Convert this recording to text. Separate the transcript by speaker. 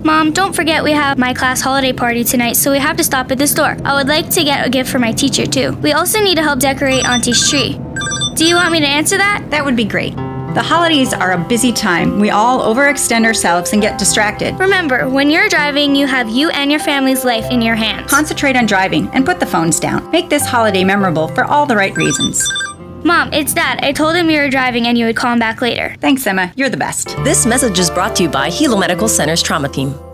Speaker 1: Mom, don't forget we have my class holiday party tonight, so we have to stop at the store. I would like to get a gift for my teacher, too. We also need to help decorate Auntie's tree. Do you want me to answer that?
Speaker 2: That would be great. The holidays are a busy time. We all overextend ourselves and get distracted.
Speaker 1: Remember, when you're driving, you have you and your family's life in your hands.
Speaker 2: Concentrate on driving and put the phones down. Make this holiday memorable for all the right reasons.
Speaker 1: Mom, it's Dad. I told him you were driving and you would call him back later.
Speaker 2: Thanks, Emma. You're the best.
Speaker 3: This message is brought to you by Hilo Medical Center's Trauma Team.